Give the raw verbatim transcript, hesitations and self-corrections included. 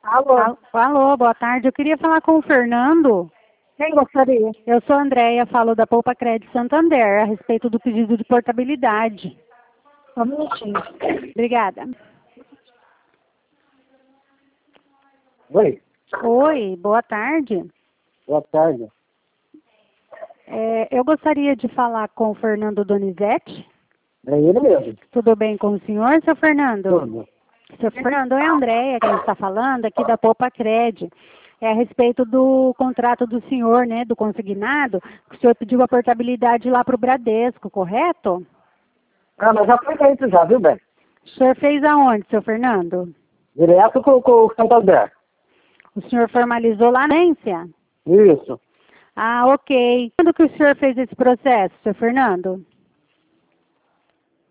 Alô? Al- Alô, boa tarde. Eu queria falar com o Fernando. Quem gostaria? Eu sou a Andréia, falo da Poupa Crédito Santander, a respeito do pedido de portabilidade. Só um minutinho. Obrigada. Oi, Oi, boa tarde. boa tarde. É, eu gostaria de falar com o Fernando Donizete. É ele mesmo. Tudo bem com o senhor, seu Fernando? Tudo. Seu Fernando, é a Andréia que a gente está falando aqui da Poupa Crédito. É a respeito do contrato do senhor, né, do consignado, que o senhor pediu a portabilidade lá para o Bradesco, correto? Ah, mas já foi feito já, viu, Beto? O senhor fez aonde, seu Fernando? Direto com, com o Santander. O senhor formalizou lá na agência? Isso. Ah, ok. Quando que o senhor fez esse processo, seu Fernando?